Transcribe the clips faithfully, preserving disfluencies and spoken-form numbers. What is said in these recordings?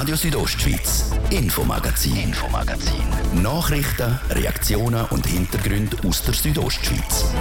Radio Südostschweiz, Infomagazin. Infomagazin. Nachrichten, Reaktionen und Hintergründe aus der Südostschweiz.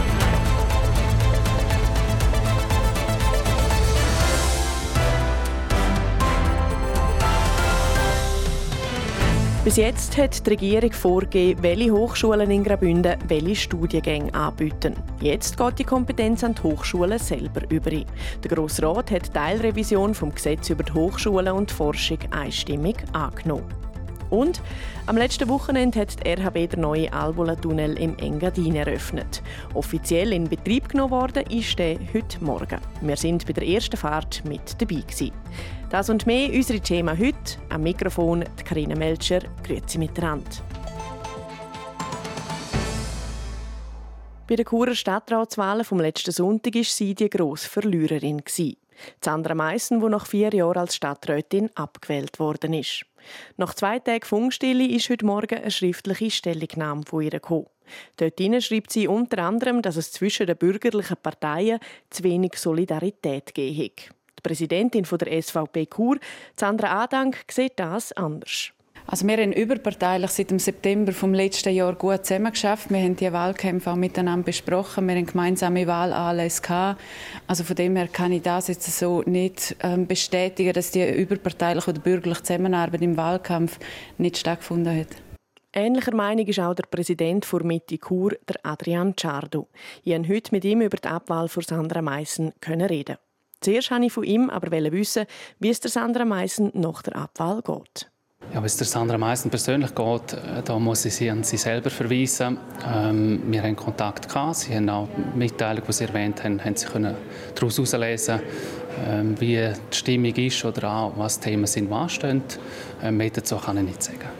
Bis jetzt hat die Regierung vorgegeben, welche Hochschulen in Graubünden welche Studiengänge anbieten. Jetzt geht die Kompetenz an die Hochschulen selber über. Der Grosse Rat hat die Teilrevision vom Gesetz über die Hochschulen und die Forschung einstimmig angenommen. Und am letzten Wochenende hat die R H B den neuen Albula-Tunnel im Engadin eröffnet. Offiziell in Betrieb genommen worden ist der heute Morgen. Wir sind bei der ersten Fahrt mit dabei gewesen. Das und mehr unsere Thema heute. Am Mikrofon die Carina Melcher. Grüezi miteinander. Bei den Churer Stadtratswahlen vom letzten Sonntag war sie die grosse Verliererin. Sandra Meissen, die nach vier Jahren als Stadträtin abgewählt worden ist. Nach zwei Tagen Funkstille ist heute Morgen eine schriftliche Stellungnahme von ihr gekommen. Dort schreibt sie unter anderem, dass es zwischen den bürgerlichen Parteien zu wenig Solidarität gegeben hat. Die Präsidentin der S V P Chur, Sandra Adank, sieht das anders. Also wir haben überparteilich seit dem September vom letzten Jahr gut zusammengearbeitet. Wir haben die Wahlkämpfe auch miteinander besprochen. Wir haben gemeinsame Wahlanlässe gehabt. Also von dem her kann ich das jetzt so nicht ähm, bestätigen, dass die überparteiliche oder bürgerliche Zusammenarbeit im Wahlkampf nicht stattgefunden hat. Ähnlicher Meinung ist auch der Präsident der Mitte Chur, der Adrian Ciardo. Ich konnte heute mit ihm über die Abwahl von Sandra Meissen reden. Zuerst wollte ich von ihm aber wissen, wie es der Sandra Meissen nach der Abwahl geht. Ja, wenn es der Sandra Meissen persönlich geht, da muss ich sie an sie selber verweisen. Ähm, wir haben Kontakt gehabt. Sie haben auch die Mitteilung, die Sie erwähnt haben, haben Sie können daraus herauslesen, ähm, wie die Stimmung ist oder auch was Themen sind, die anstehen. Ähm, mehr dazu kann ich nicht sagen.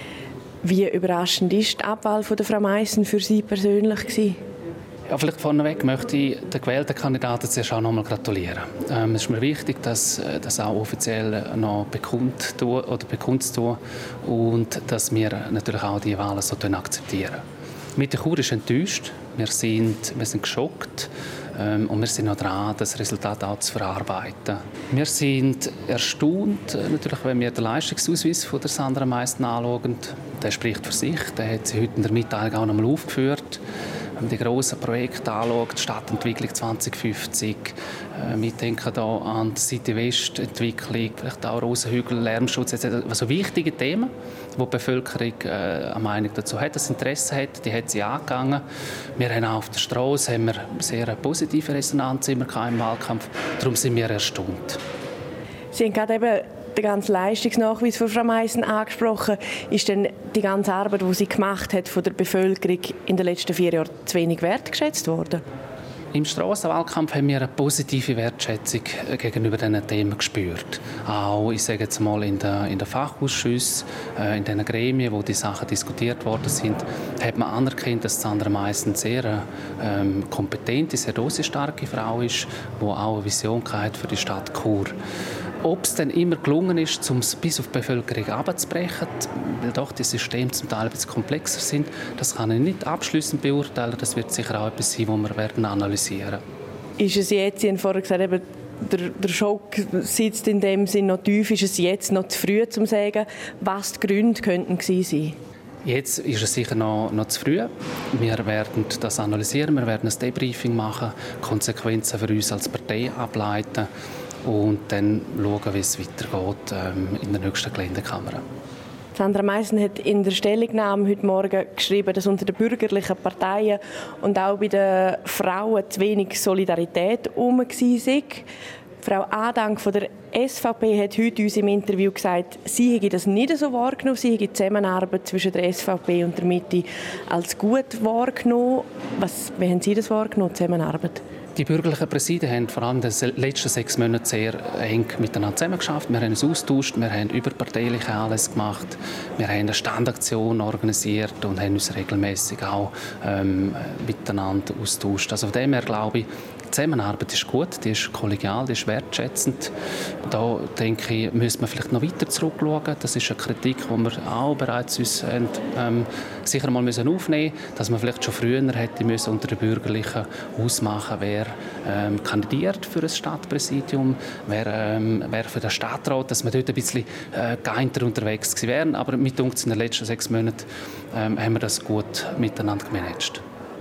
Wie überraschend war die Abwahl von der Frau Meissen für Sie persönlich gewesen? Ja, vielleicht vorneweg möchte ich den gewählten Kandidaten zuerst auch noch einmal gratulieren. Ähm, es ist mir wichtig, dass das auch offiziell noch bekannt oder bekannt zu tun und dass wir natürlich auch die Wahlen so akzeptieren. Mit der Chur ist enttäuscht. Wir sind, wir sind geschockt ähm, und wir sind noch dran, das Resultat auch zu verarbeiten. Wir sind erstaunt, natürlich, wenn wir den Leistungsausweis von der Sandra Meissen anschauen. Der spricht für sich. Der hat sie heute in der Mitteilung auch noch einmal aufgeführt. Wenn man die grossen Projekte anschaut, Stadtentwicklung zwanzig fünfzig, äh, wir denken hier an die City-West-Entwicklung, vielleicht auch Rosenhügel, Lärmschutz et cetera. Also wichtige Themen, wo die Bevölkerung äh, eine Meinung dazu hat, das Interesse hat, die hat sie angegangen. Wir haben auch auf der Strasse haben wir sehr positive Resonanz immer im Wahlkampf, darum sind wir erstaunt. Sie haben gerade eben den ganzen Leistungsnachweis von Frau Meissen angesprochen. Ist denn die ganze Arbeit, die sie gemacht hat, von der Bevölkerung in den letzten vier Jahren zu wenig wertgeschätzt worden? Im Strassenwahlkampf haben wir eine positive Wertschätzung gegenüber diesen Themen gespürt. Auch, ich sage jetzt mal, in den, in den Fachausschüssen, äh, in den Gremien, wo die Sachen diskutiert worden sind, hat man anerkannt, dass Sandra Meissen eine sehr ähm, kompetente, sehr dosisstarke Frau ist, die auch eine Vision hat für die Stadt Chur. Ob es dann immer gelungen ist, um es bis auf die Bevölkerung herabzubrechen, weil doch die Systeme zum Teil ein bisschen komplexer sind, das kann ich nicht abschliessend beurteilen. Das wird sicher auch etwas sein, das wir werden analysieren werden. Ist es jetzt, Sie haben vorher gesagt, eben, der, der Schock sitzt in dem Sinn noch tief, ist es jetzt noch zu früh, um zu sagen, was die Gründe könnten sein? Jetzt ist es sicher noch, noch zu früh. Wir werden das analysieren, wir werden ein Debriefing machen, Konsequenzen für uns als Partei ableiten und dann schauen, wie es weitergeht ähm, in der nächsten Geländekammer. Sandra Meissen hat in der Stellungnahme heute Morgen geschrieben, dass unter den bürgerlichen Parteien und auch bei den Frauen zu wenig Solidarität herum war. Frau Adank von der S V P hat heute uns im Interview gesagt, sie hätte das nicht so wahrgenommen, sie hätte die Zusammenarbeit zwischen der S V P und der Mitte als gut wahrgenommen. Was, wie haben Sie das wahrgenommen, die Zusammenarbeit? Die bürgerlichen Präsidien haben vor allem in den letzten sechs Monaten sehr eng miteinander zusammengearbeitet. Wir haben uns austauscht, wir haben überparteiliche Anlässe gemacht, wir haben eine Standaktion organisiert und haben uns regelmäßig auch ähm, miteinander austauscht. Also von dem her glaube ich, die Zusammenarbeit ist gut, die ist kollegial, die ist wertschätzend. Da denke ich, müssen wir vielleicht noch weiter zurückschauen. Das ist eine Kritik, die wir auch bereits uns ähm, sicher mal müssen aufnehmen müssen, dass man vielleicht schon früher hätte müssen unter den Bürgerlichen ausmachen, wer ähm, kandidiert für ein Stadtpräsidium, wer, ähm, wer für den Stadtrat, dass wir dort ein bisschen äh, geeinter unterwegs gewesen wären. Aber mit uns in den letzten sechs Monaten ähm, haben wir das gut miteinander gemanagt.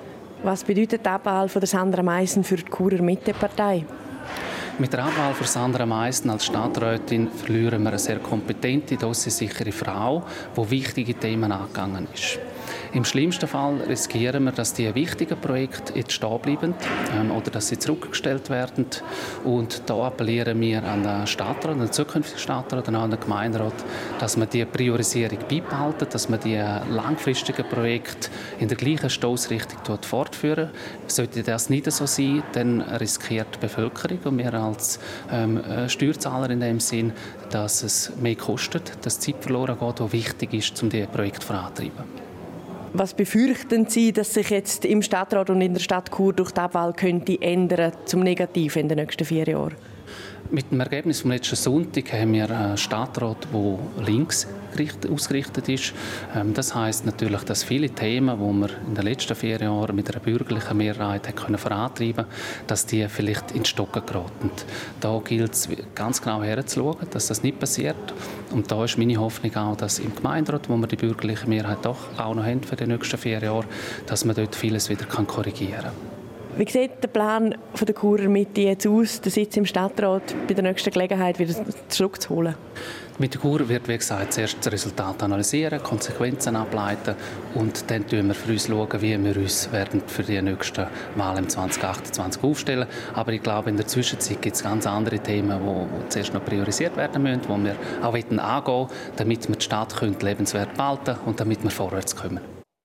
Was bedeutet die Abwahl von der Sandra Meissen für die Churer Mitte-Partei? Mit der Abwahl von Sandra Meissen als Stadträtin verlieren wir eine sehr kompetente, dossielsichere Frau, die wichtige Themen angegangen ist. Im schlimmsten Fall riskieren wir, dass die wichtigen Projekte jetzt stehen bleiben ähm, oder dass sie zurückgestellt werden. Und da appellieren wir an den Stadtrat, an den zukünftigen Stadtrat und auch an den Gemeinderat, dass man die Priorisierung beibehalten, dass man die langfristigen Projekte in der gleichen Stossrichtung fortführen. Sollte das nicht so sein, dann riskiert die Bevölkerung und wir als ähm, Steuerzahler in dem Sinn, dass es mehr kostet, dass Zeit verloren geht, die wichtig ist, um diese Projekte voranzutreiben. Was befürchten Sie, dass sich jetzt im Stadtrat und in der Stadt Chur durch die Abwahl könnte ändern zum Negativen in den nächsten vier Jahren? Mit dem Ergebnis vom letzten Sonntag haben wir einen Stadtrat, der links ausgerichtet ist. Das heisst natürlich, dass viele Themen, die wir in den letzten vier Jahren mit einer bürgerlichen Mehrheit vorantreiben konnten, dass die vielleicht ins Stocken geraten. Da gilt es ganz genau herzuschauen, dass das nicht passiert. Und da ist meine Hoffnung auch, dass im Gemeinderat, wo wir die bürgerliche Mehrheit doch auch noch haben für die nächsten vier Jahre, dass man dort vieles wieder korrigieren kann. Wie sieht der Plan von der Churer Mitte jetzt aus, den Sitz im Stadtrat bei der nächsten Gelegenheit wieder zurückzuholen? Mit der Churer wird, wie gesagt, zuerst das Resultat analysieren, Konsequenzen ableiten und dann schauen wir für uns, schauen, wie wir uns werden für die nächsten Wahlen im zwanzig achtundzwanzig aufstellen. Aber ich glaube, in der Zwischenzeit gibt es ganz andere Themen, die zuerst noch priorisiert werden müssen, die wir auch angehen wollen, damit wir die Stadt lebenswert behalten und damit wir vorwärts kommen.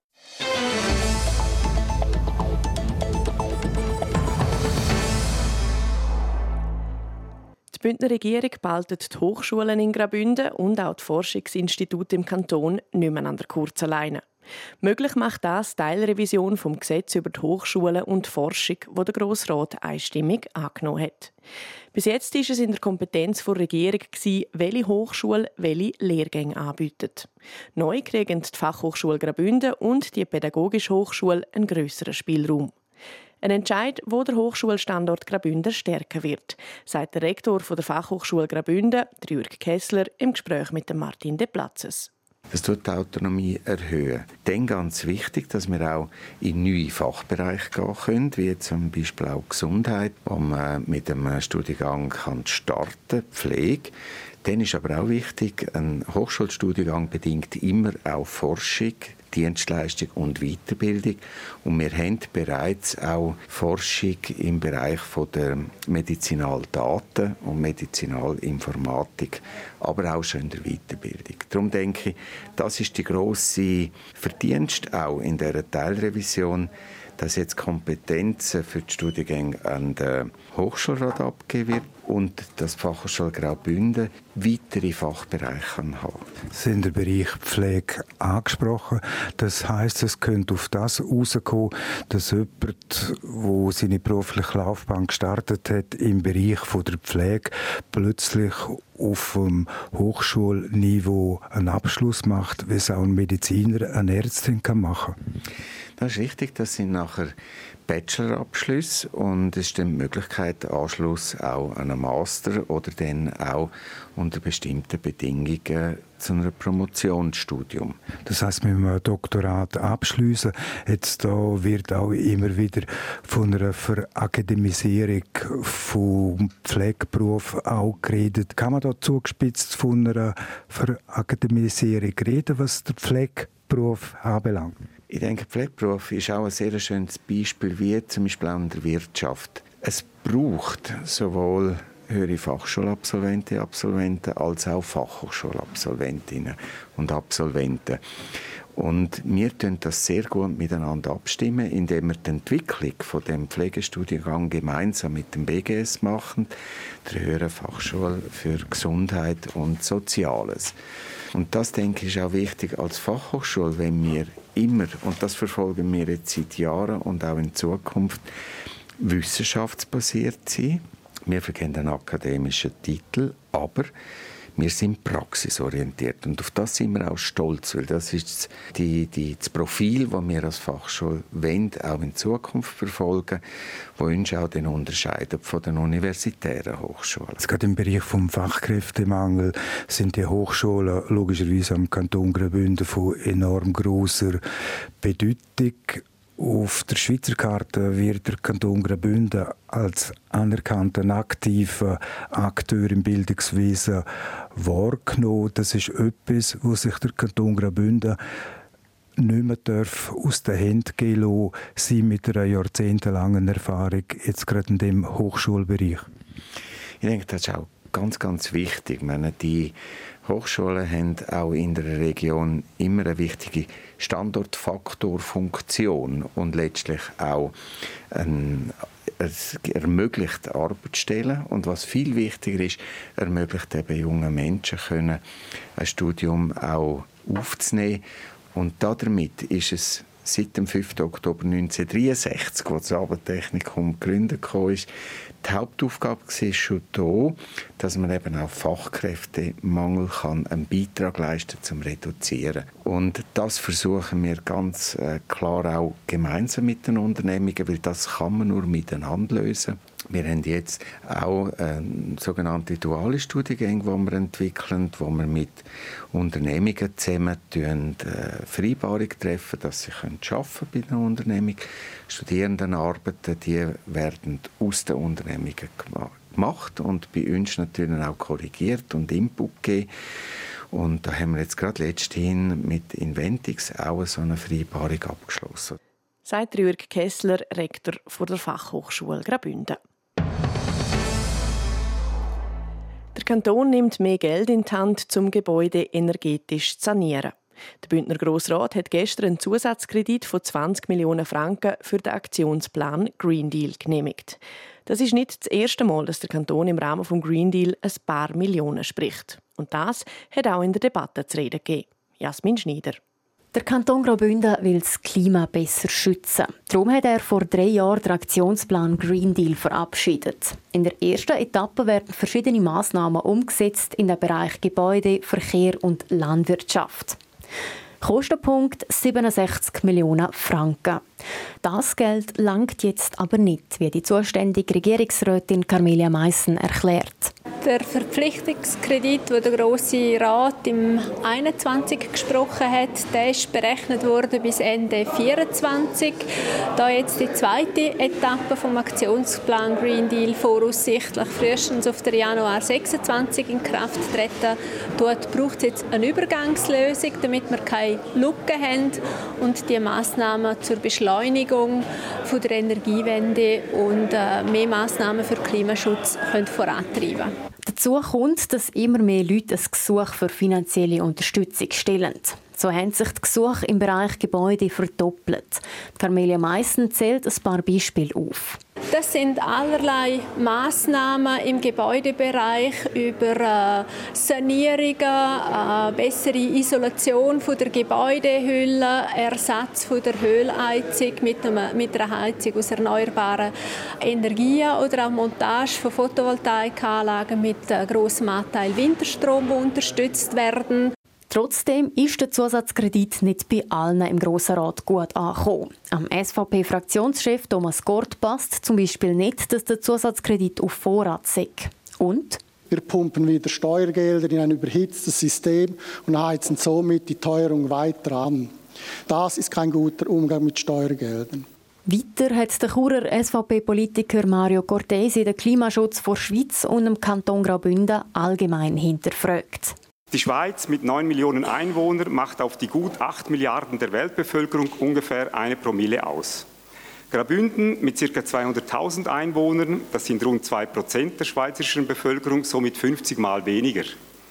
Die Bündner Regierung behaltet die Hochschulen in Graubünden und auch die Forschungsinstitute im Kanton nicht mehr an der kurzen Leine. Möglich macht das die Teilrevision vom Gesetz über die Hochschulen und die Forschung, das der Grosse Rat einstimmig angenommen hat. Bis jetzt war es in der Kompetenz der Regierung, welche Hochschule welche Lehrgänge anbietet. Neu kriegen die Fachhochschule Graubünden und die Pädagogische Hochschule einen grösseren Spielraum. Ein Entscheid, wo der Hochschulstandort Graubünden stärken wird, sagt der Rektor der Fachhochschule Graubünden, Jürg Kessler, im Gespräch mit Martin De Platzes. Das tut die Autonomie erhöhen. Dann ganz wichtig, dass wir auch in neue Fachbereiche gehen können, wie zum Beispiel auch Gesundheit, wo man mit einem Studiengang starten kann, Pflege. Dann ist aber auch wichtig, ein Hochschulstudiengang bedingt immer auch Forschung, Dienstleistung und Weiterbildung. Und wir haben bereits auch Forschung im Bereich der Medizinaldaten und Medizinalinformatik, aber auch schon in der Weiterbildung. Darum denke ich, das ist die grosse Verdienst auch in dieser Teilrevision, dass jetzt Kompetenzen für die Studiengänge an den Hochschulrat abgegeben wird und dass die Fachhochschule Graubünden weitere Fachbereiche haben kann. Sie haben den Bereich Pflege angesprochen. Das heisst, es könnte auf das herauskommen, dass jemand, der seine berufliche Laufbahn gestartet hat, im Bereich der Pflege plötzlich auf dem Hochschulniveau einen Abschluss macht, wie es auch ein Mediziner, eine Ärztin machen kann. Das ist richtig, das sind nachher Bachelorabschlüsse und es ist dann die Möglichkeit, Anschluss auch an einen Master oder dann auch unter bestimmten Bedingungen zu einem Promotionsstudium. Das heisst, mit einem Doktorat abschliessen. Jetzt da wird auch immer wieder von einer Verakademisierung vom Pflegeberuf auch geredet. Kann man da zugespitzt von einer Verakademisierung reden, was der Pflegeberuf anbelangt? Ich denke, der Pflegeberuf ist auch ein sehr schönes Beispiel, wie zum Beispiel auch in der Wirtschaft. Es braucht sowohl höhere Fachschulabsolventen, Absolventen als auch Fachhochschulabsolventinnen und Absolventen. Und wir tun das sehr gut miteinander abstimmen, indem wir die Entwicklung von dem Pflegestudiengang gemeinsam mit dem B G S machen, der Höheren Fachschule für Gesundheit und Soziales. Und das, denke ich, ist auch wichtig als Fachhochschule, wenn wir immer, und das verfolgen wir jetzt seit Jahren und auch in Zukunft, wissenschaftsbasiert sein. Wir vergeben einen akademischen Titel, aber wir sind praxisorientiert und auf das sind wir auch stolz, weil das ist die, die, das Profil, das wir als Fachschule wollen, auch in Zukunft verfolgen, das uns auch den unterscheidet von den universitären Hochschulen. Jetzt gerade im Bereich des Fachkräftemangel sind die Hochschulen logischerweise am Kanton Graubünden von enorm grosser Bedeutung. Auf der Schweizer Karte wird der Kanton Graubünden als anerkannter, aktiver Akteur im Bildungswesen wahrgenommen. Das ist etwas, wo sich der Kanton Graubünden nicht mehr darf aus den Händen gehen lassen, sie mit einer jahrzehntelangen Erfahrung, jetzt gerade in dem Hochschulbereich. Ich denke, das ist auch ganz, ganz wichtig. Ich meine, die Hochschulen haben auch in der Region immer eine wichtige Standortfaktorfunktion und letztlich auch ein, es ermöglicht Arbeitsstellen und was viel wichtiger ist, ermöglicht eben jungen Menschen können ein Studium auch aufzunehmen und damit ist es seit dem fünften Oktober neunzehnhundertdreiundsechzig, als das Abendtechnikum gegründet wurde, die Hauptaufgabe war schon da, dass man eben auch Fachkräftemangel kann einen Beitrag leisten zum Reduzieren. Und das versuchen wir ganz äh, klar auch gemeinsam mit den Unternehmungen, weil das kann man nur miteinander lösen. Wir haben jetzt auch äh, sogenannte duale Studiengänge, die wir entwickeln, wo wir mit Unternehmungen zusammen äh, Vereinbarungen treffen, dass sie arbeiten können bei den Unternehmungen. Studierendenarbeiten, die werden aus den Unternehmungen gemacht und bei uns natürlich auch korrigiert und Input gegeben. Und da haben wir jetzt gerade letzthin mit Inventix auch so eine Vereinbarung abgeschlossen. Sagt Jürg Kessler, Rektor der Fachhochschule Graubünden. Der Kanton nimmt mehr Geld in die Hand, um Gebäude energetisch zu sanieren. Der Bündner Grossrat hat gestern einen Zusatzkredit von zwanzig Millionen Franken für den Aktionsplan Green Deal genehmigt. Das ist nicht das erste Mal, dass der Kanton im Rahmen des Green Deal ein paar Millionen spricht. Und das hat auch in der Debatte zu reden gegeben. Jasmin Schneider. Der Kanton Graubünden will das Klima besser schützen. Darum hat er vor drei Jahren den Aktionsplan Green Deal verabschiedet. In der ersten Etappe werden verschiedene Massnahmen umgesetzt in den Bereich Gebäude, Verkehr und Landwirtschaft. Kostenpunkt siebenundsechzig Millionen Franken. Das Geld langt jetzt aber nicht, wie die zuständige Regierungsrätin Carmelia Meissen erklärt. Der Verpflichtungskredit, den der Grosse Rat im einundzwanzig gesprochen hat, der ist berechnet worden bis Ende vierundzwanzig. Da jetzt die zweite Etappe vom Aktionsplan Green Deal voraussichtlich frühestens auf den Januar sechsundzwanzig in Kraft treten tut, braucht es jetzt eine Übergangslösung, damit wir keine Lücken haben und die Massnahmen zur Beschleunigung von der Energiewende und äh, mehr Massnahmen für Klimaschutz können vorantreiben können. Dazu kommt, dass immer mehr Leute ein Gesuch für finanzielle Unterstützung stellen. So haben sich die Gesuche im Bereich Gebäude verdoppelt. Carmelia Meissen zählt ein paar Beispiele auf. Das sind allerlei Massnahmen im Gebäudebereich über äh, Sanierungen, äh, bessere Isolation von der Gebäudehülle, Ersatz von der Ölheizung mit, einem, mit einer Heizung aus erneuerbaren Energien oder auch Montage von Photovoltaikanlagen mit äh, grossem Anteil Winterstrom, die unterstützt werden. Trotzdem ist der Zusatzkredit nicht bei allen im Grossen Rat gut angekommen. Am S V P-Fraktionschef Thomas Gort passt zum Beispiel nicht, dass der Zusatzkredit auf Vorrat sei. Und? Wir pumpen wieder Steuergelder in ein überhitztes System und heizen somit die Teuerung weiter an. Das ist kein guter Umgang mit Steuergeldern. Weiter hat der Churer S V P-Politiker Mario Cortesi den Klimaschutz vor Schweiz und dem Kanton Graubünden allgemein hinterfragt. Die Schweiz mit neun Millionen Einwohnern macht auf die gut acht Milliarden der Weltbevölkerung ungefähr eine Promille aus. Graubünden mit ca. zweihunderttausend Einwohnern, das sind rund zwei Prozent der schweizerischen Bevölkerung, somit fünfzig Mal weniger.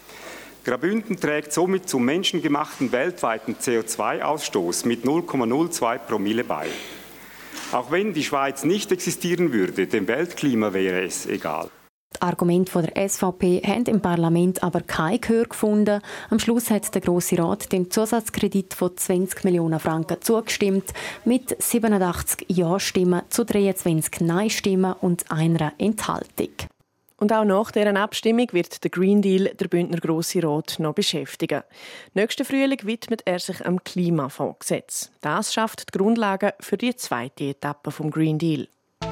Graubünden trägt somit zum menschengemachten weltweiten C O zwei Ausstoß mit null Komma null zwei Promille bei. Auch wenn die Schweiz nicht existieren würde, dem Weltklima wäre es egal. Die Argumente der S V P haben im Parlament aber kein Gehör gefunden. Am Schluss hat der Grosse Rat dem Zusatzkredit von zwanzig Millionen Franken zugestimmt, mit siebenundachtzig Ja-Stimmen zu dreiundzwanzig Nein-Stimmen und einer Enthaltung. Und auch nach dieser Abstimmung wird der Green Deal der Bündner Grosse Rat noch beschäftigen. Nächsten Frühling widmet er sich am Klimafondsgesetz. Das schafft die Grundlagen für die zweite Etappe vom Green Deal.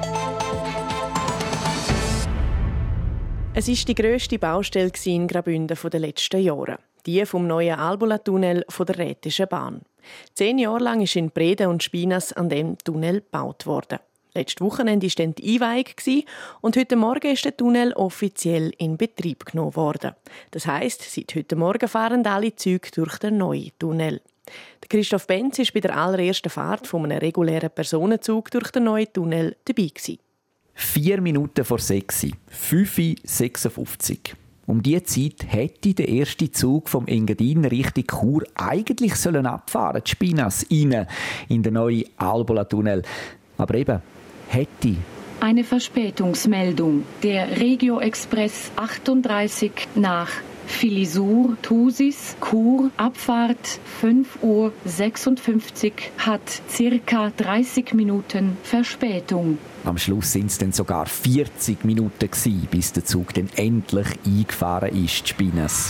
Es war die grösste Baustelle in Graubünden der letzten Jahre. Die vom neuen Albula-Tunnel der Rhätischen Bahn. Zehn Jahre lang ist in Breda und Spinas an dem Tunnel gebaut worden. Letztes Wochenende war dann die Einweihung und heute Morgen ist der Tunnel offiziell in Betrieb genommen worden. Das heisst, seit heute Morgen fahren alle Züge durch den neuen Tunnel. Christoph Benz war bei der allerersten Fahrt von einem regulären Personenzug durch den neuen Tunnel dabei. Vier Minuten vor sechs, fünf Uhr sechsundfünfzig. Um diese Zeit hätte der erste Zug vom Engadin Richtung Chur eigentlich sollen abfahren, die Spinas, rein in den neuen Albula-Tunnel. Aber eben, hätte. Eine Verspätungsmeldung. Der Regio Express achtunddreißig nach Filisur, Thusis, Chur, Abfahrt fünf Uhr sechsundfünfzig hat circa dreißig Minuten Verspätung. Am Schluss sind es dann sogar vierzig Minuten gewesen, bis der Zug dann endlich eingefahren ist, die Spinas.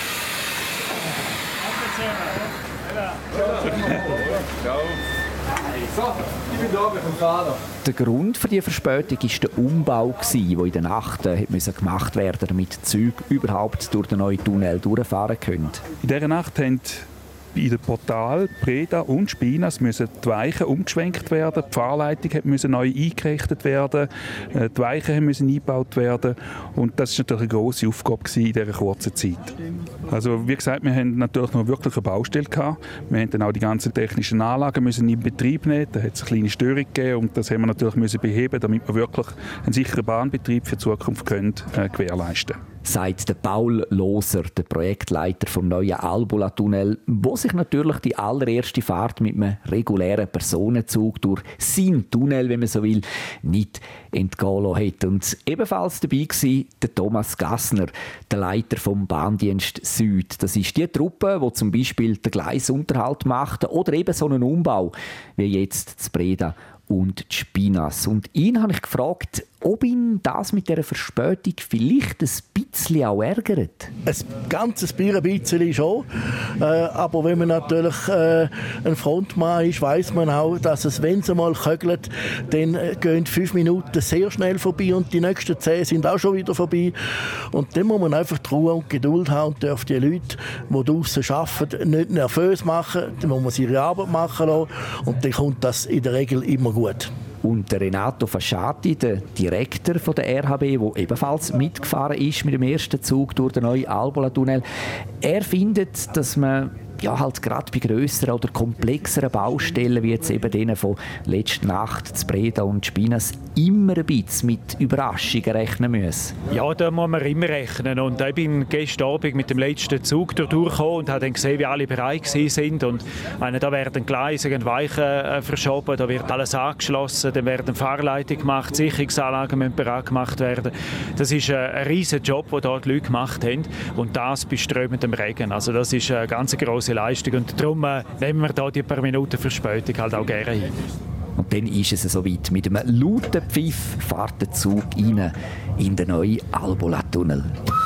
So, ich bin da mit dem Fahrer. Der Grund für die Verspätung war der Umbau, der in der Nacht gemacht werden musste, damit die Züge überhaupt durch den neuen Tunnel durchfahren können. In dieser Nacht haben in dem Portal Breda und Spinas müssen die Weichen umgeschwenkt werden, die Fahrleitung musste neu eingerichtet werden, die Weichen mussten eingebaut werden und das war natürlich eine grosse Aufgabe in dieser kurzen Zeit. Also wie gesagt, wir hatten natürlich noch wirklich eine Baustelle gehabt. Wir mussten dann auch die ganzen technischen Anlagen müssen in Betrieb nehmen. Da hat es eine kleine Störung gegeben und das haben wir natürlich müssen beheben, damit wir wirklich einen sicheren Bahnbetrieb für die Zukunft können, äh, gewährleisten können. Sagt der Paul Loser, der Projektleiter vom neuen Albula-Tunnel, wo sich natürlich die allererste Fahrt mit einem regulären Personenzug durch seinen Tunnel, wenn man so will, nicht entgehen lassen hat. Und ebenfalls dabei war der Thomas Gassner, der Leiter vom Bahndienst Süd. Das ist die Truppe, die zum Beispiel den Gleisunterhalt macht oder eben so einen Umbau, wie jetzt zu Breda und die Spinas. Und ihn habe ich gefragt, ob ihn das mit dieser Verspätung vielleicht ein bisschen auch ärgert. Ein ganzes bisschen schon. Äh, aber wenn man natürlich äh, ein Frontmann ist, weiss man auch, dass es, wenn es einmal kögelt, dann äh, gehen fünf Minuten sehr schnell vorbei und die nächsten zehn sind auch schon wieder vorbei. Und dann muss man einfach die Ruhe und Geduld haben und darf die Leute, die draussen arbeiten, nicht nervös machen. Dann muss man sie ihre Arbeit machen lassen und dann kommt das in der Regel immer gut. Und der Renato Fasciati, der Direktor von der R H B, der ebenfalls mitgefahren ist mit dem ersten Zug durch den neuen Albula-Tunnel, er findet, dass man ja, halt gerade bei grösseren oder komplexeren Baustellen, wie jetzt eben denen von letzter Nacht zu Breda und Spinas, immer ein bisschen mit Überraschungen rechnen muss. Ja, da muss man immer rechnen. Und ich bin gestern Abend mit dem letzten Zug durchgekommen und habe dann gesehen, wie alle bereit sind. Und meine, da werden Gleise und Weichen äh, verschoben, da wird alles angeschlossen, dann werden Fahrleitungen gemacht, Sicherungsanlagen müssen bereit gemacht werden. Das ist äh, ein riesiger Job, den dort die Leute gemacht haben. Und das bei strömendem Regen. Also das ist eine ganz grosse Leistung und darum äh, nehmen wir da die paar Minuten Verspätung halt auch gerne hin. Und dann ist es soweit. Mit einem lauten Pfiff fährt der Zug rein in den neuen Albula-Tunnel.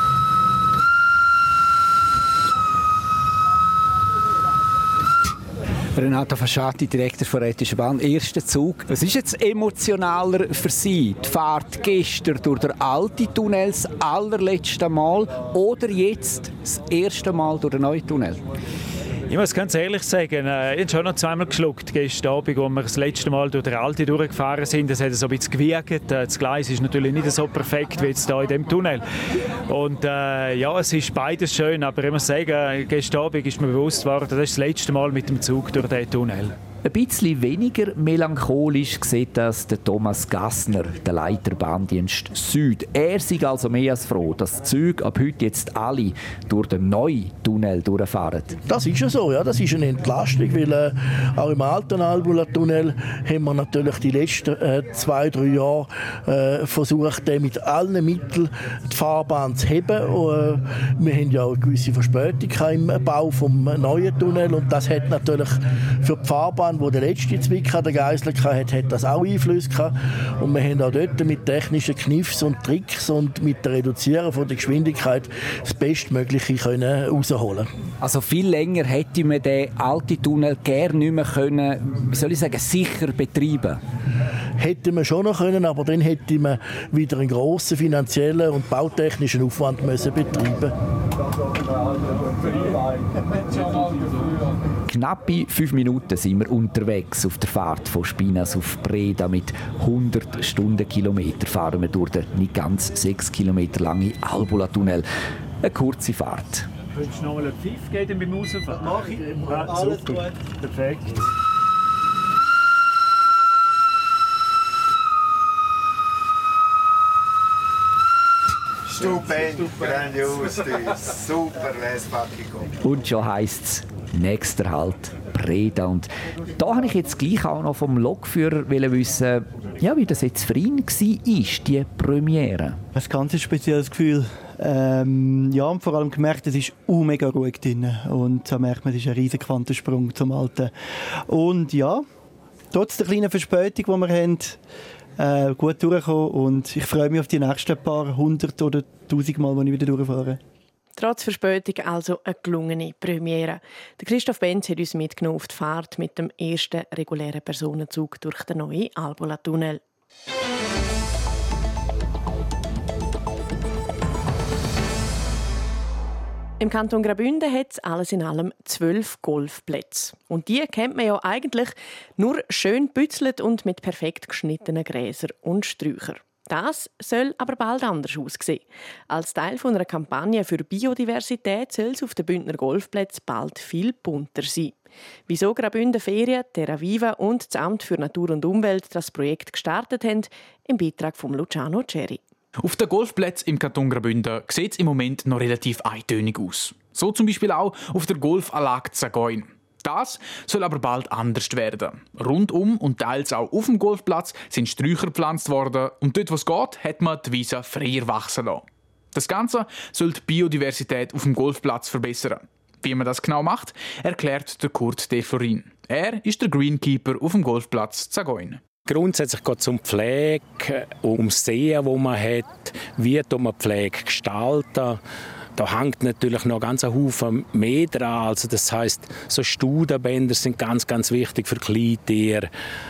Renato Fasciati, Direktor der Rhätischen Bahn. Erster Zug. Was ist jetzt emotionaler für Sie? Die Fahrt gestern durch den alten Tunnel, das allerletzte Mal, oder jetzt das erste Mal durch den neuen Tunnel? Ich muss ganz ehrlich sagen, äh, ich habe schon noch zweimal geschluckt gestern Abend, als wir das letzte Mal durch den Alten durchgefahren sind. Das hat so ein bisschen gewiegt. Das Gleis ist natürlich nicht so perfekt wie jetzt hier in diesem Tunnel. Und äh, ja, es ist beides schön, aber ich muss sagen, gestern Abend ist mir bewusst geworden, das ist das letzte Mal mit dem Zug durch diesen Tunnel. Ein bisschen weniger melancholisch sieht das der Thomas Gassner, der Leiter Bahndienst Süd. Er sei also mehr als froh, dass die Züge ab heute jetzt alle durch den neuen Tunnel durchfahren. Das ist ja so, ja. Das ist eine Entlastung, weil äh, auch im alten Albula-Tunnel haben wir natürlich die letzten äh, zwei, drei Jahre äh, versucht, mit allen Mitteln die Fahrbahn zu heben. Und, äh, wir haben ja auch eine gewisse Verspätung im Bau des neuen Tunnels und das hat natürlich für die Fahrbahn, wo der letzte Zwick an der Geisler hatte, hat das auch Einfluss gehabt. Und wir haben auch dort mit technischen Kniffs und Tricks und mit dem Reduzieren von der Geschwindigkeit das Bestmögliche können rausholen. Also viel länger hätte man den alten Tunnel gerne nicht mehr können, wie soll ich sagen, sicher betreiben. Hätte man schon noch können, aber dann hätte man wieder einen grossen finanziellen und bautechnischen Aufwand müssen betreiben. Knappe fünf Minuten sind wir unterwegs auf der Fahrt von Spinas auf Breda. Mit hundert Stundenkilometern fahren wir durch den nicht ganz sechs Kilometer langen Albula-Tunnel. Eine kurze Fahrt. Willst du noch mal einen Pfiff geben beim Rausfahren? Mach ich. Ja, alles gut. Perfekt. Stupend, grandios, super Lespackung. Und schon heisst es, nächster Halt Breda. Und da wollte ich jetzt gleich auch noch vom Lokführer wissen, ja, wie das jetzt für ihn war, die Premiere. Ein ganz spezielles Gefühl. Ähm, ja, und vor allem gemerkt, es ist uh, mega ruhig drin. Und so merkt man, es ist ein riesiger Quantensprung zum Alten. Und ja, trotz der kleinen Verspätung, die wir haben, Äh, gut durchgekommen und ich freue mich auf die nächsten paar hundert oder tausend Mal, wenn ich wieder durchfahre. Trotz Verspätung also eine gelungene Premiere. Der Christoph Benz hat uns mitgenommen auf die Fahrt mit dem ersten regulären Personenzug durch den neuen Albula-Tunnel. Im Kanton Graubünden hat es alles in allem zwölf Golfplätze. Und die kennt man ja eigentlich nur schön bützelt und mit perfekt geschnittenen Gräsern und Sträuchern. Das soll aber bald anders aussehen. Als Teil von einer Kampagne für Biodiversität soll es auf den Bündner Golfplätzen bald viel bunter sein. Wieso Graubünden Ferien, Terra Viva und das Amt für Natur und Umwelt das Projekt gestartet haben, im Beitrag von Luciano Ceri. Auf den Golfplätzen im Kanton Graubünden sieht es im Moment noch relativ eintönig aus. So zum Beispiel auch auf der Golfanlage Zagoin. Das soll aber bald anders werden. Rundum und teils auch auf dem Golfplatz sind Sträucher gepflanzt worden und dort, wo es geht, hat man die Wiese freier wachsen lassen. Das Ganze soll die Biodiversität auf dem Golfplatz verbessern. Wie man das genau macht, erklärt der Kurt De Florin. Er ist der Greenkeeper auf dem Golfplatz Zagoin. Grundsätzlich geht es um die Pflege, um das Sehen, das man hat, wie man die Pflege gestalten. Da hängt natürlich noch ganz ein Haufen mehr dran. Also das heisst, so Studenbänder sind ganz, ganz wichtig für Kleintiere.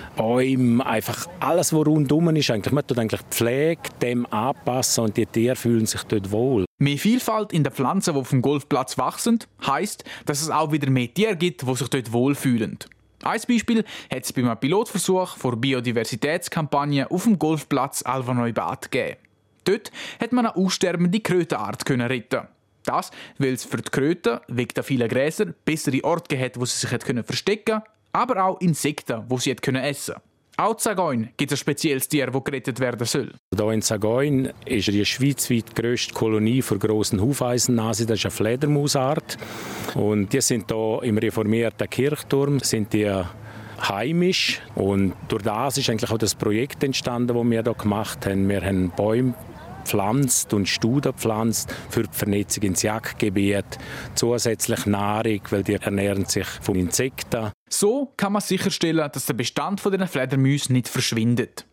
Bäume, einfach alles, was rundum ist. Eigentlich, man tut eigentlich die Pflege dem anpassen und die Tiere fühlen sich dort wohl. Mehr Vielfalt in den Pflanzen, die auf dem Golfplatz wachsen, heisst, dass es auch wieder mehr Tiere gibt, die sich dort wohlfühlen. Ein Beispiel hat es bei einem Pilotversuch vor Biodiversitätskampagne auf dem Golfplatz Alva-Neubad gegeben. Dort hat man eine aussterbende Krötenart retten. Das, weil es für die Kröten wegen der vielen Gräser bessere Orte hat, wo sie sich verstecken konnten, aber auch Insekten, die sie essen konnten. Auch in Zagoin gibt es ein spezielles Tier, das gerettet werden soll. Hier in Zagoin ist die schweizweit grösste Kolonie für grossen Hufeisennase. Das ist eine Fledermausart. Und die sind hier im reformierten Kirchturm sind die heimisch. Und durch das ist eigentlich auch das Projekt entstanden, das wir hier gemacht haben. Wir haben Bäume pflanzt und Studen pflanzt für die Vernetzung ins Jagdgebiet, zusätzlich Nahrung, weil die ernähren sich von Insekten. So kann man sicherstellen, dass der Bestand dieser Fledermäuse nicht verschwindet.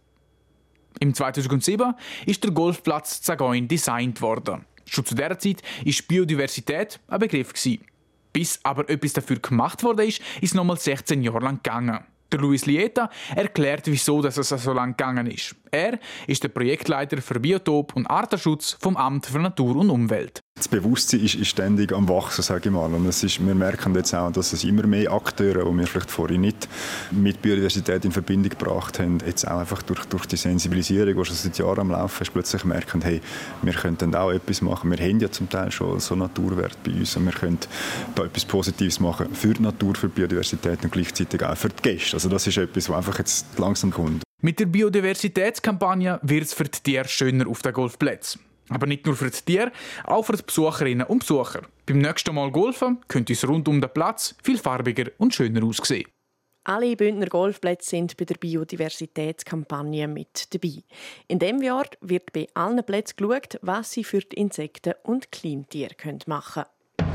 Im zweitausendsieben ist der Golfplatz Zagoin designt worden. Schon zu dieser Zeit war Biodiversität ein Begriff. Bis aber etwas dafür gemacht wurde, ist es nochmal sechzehn Jahre lang gegangen. Der Luis Lieta erklärt, wieso das so lange gegangen ist. Er ist der Projektleiter für Biotop und Artenschutz vom Amt für Natur und Umwelt. Das Bewusstsein ist, ist ständig am Wachsen, sage ich mal. Und es ist, wir merken jetzt auch, dass es immer mehr Akteure, die wir vielleicht vorhin nicht mit Biodiversität in Verbindung gebracht haben, jetzt auch einfach durch, durch die Sensibilisierung, die schon seit Jahren am Laufen ist, plötzlich merken, hey, wir könnten auch etwas machen. Wir haben ja zum Teil schon so Naturwert bei uns und wir können da etwas Positives machen für die Natur, für die Biodiversität und gleichzeitig auch für die Gäste. Also das ist etwas, was einfach jetzt langsam kommt. Mit der Biodiversitätskampagne wird es für die Tiere schöner auf den Golfplätzen. Aber nicht nur für die Tiere, auch für die Besucherinnen und Besucher. Beim nächsten Mal golfen könnte es rund um den Platz viel farbiger und schöner aussehen. Alle Bündner Golfplätze sind bei der Biodiversitätskampagne mit dabei. In diesem Jahr wird bei allen Plätzen geschaut, was sie für die Insekten und Kleintiere machen können.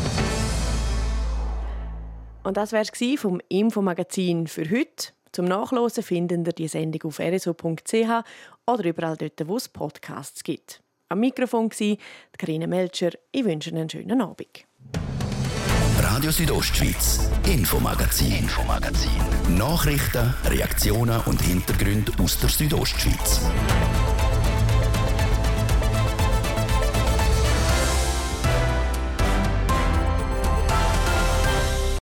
Und das war es vom Infomagazin für heute. Zum Nachlesen finden ihr die Sendung auf r s o punkt c h oder überall dort, wo es Podcasts gibt. Am Mikrofon war Carina Melcher. Ich wünsche einen schönen Abend. Radio Südostschweiz, Infomagazin. Infomagazin. Nachrichten, Reaktionen und Hintergründe aus der Südostschweiz.